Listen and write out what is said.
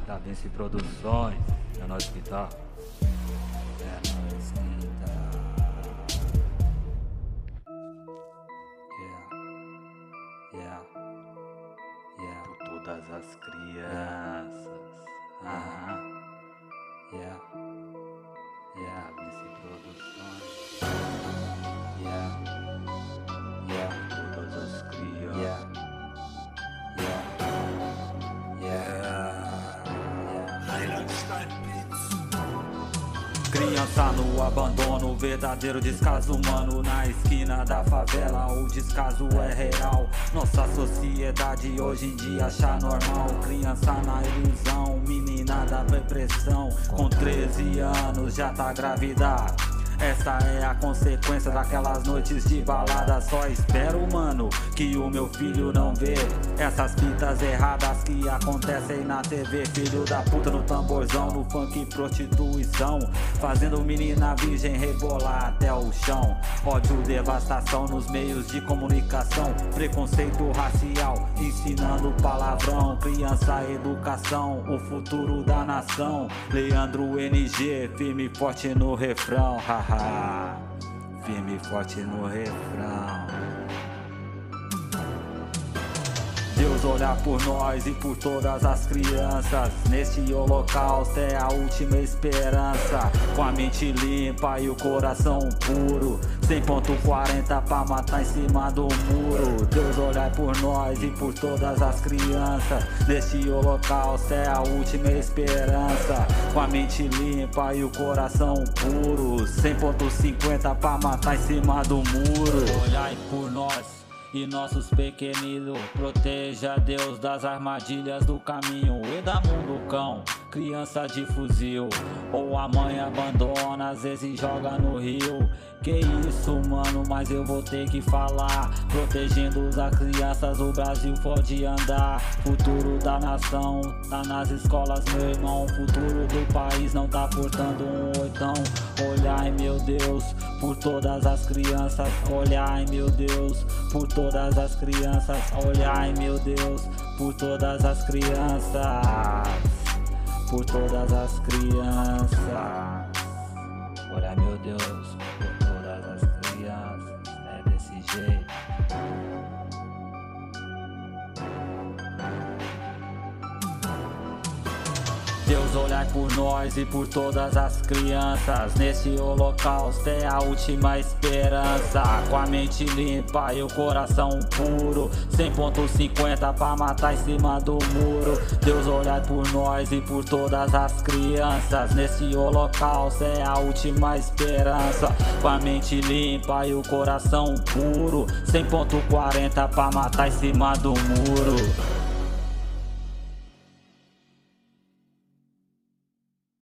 Da Vinci Produções, é nós que tá. É nós que tá. Yeah. Por todas as crianças. Vinci Produções. Todas as crianças. Criança no abandono, verdadeiro descaso humano. Na esquina da favela o descaso é real. Nossa sociedade hoje em dia acha normal. Criança na ilusão, menina da depressão. Com 13 anos já tá grávida. Essa é a consequência daquelas noites de balada. Só espero, mano, que o meu filho não vê essas fitas erradas que acontecem na TV. Filho da puta no tamborzão, no funk e prostituição, fazendo menina virgem rebolar até o chão. Ódio, devastação nos meios de comunicação, preconceito racial, ensinando palavrão. Criança, educação, o futuro da nação. Leandro NG, firme e forte no refrão. Firme e forte no refrão. Deus olha por nós e por todas as crianças. Neste holocausto é a última esperança. Com a mente limpa e o coração puro, 100.40 pra matar em cima do muro. Deus olha por nós e por todas as crianças. Neste holocausto é a última esperança. Com a mente limpa e o coração puro, 100.50 pra matar em cima do muro. Olhai por nós e nossos pequeninos, proteja Deus das armadilhas do caminho e da mão do cão. Criança de fuzil, ou a mãe abandona, às vezes joga no rio. Que isso, mano, mas eu vou ter que falar. Protegendo as crianças, o Brasil pode andar. Futuro da nação, tá nas escolas, meu irmão. Futuro do país não tá portando um oitão. Olhai, meu Deus, por todas as crianças. Olhai, meu Deus, por todas as crianças. Olhai, meu Deus, por todas as crianças. Por todas as crianças. Olha, meu Deus, por todas as crianças. É desse jeito. Deus olhai por nós e por todas as crianças. Nesse holocausto é a última esperança. Com a mente limpa e o coração puro, 100.50 pra matar em cima do muro. Deus olhai por nós e por todas as crianças. Nesse holocausto é a última esperança. Com a mente limpa e o coração puro, 100.40 pra matar em cima do muro.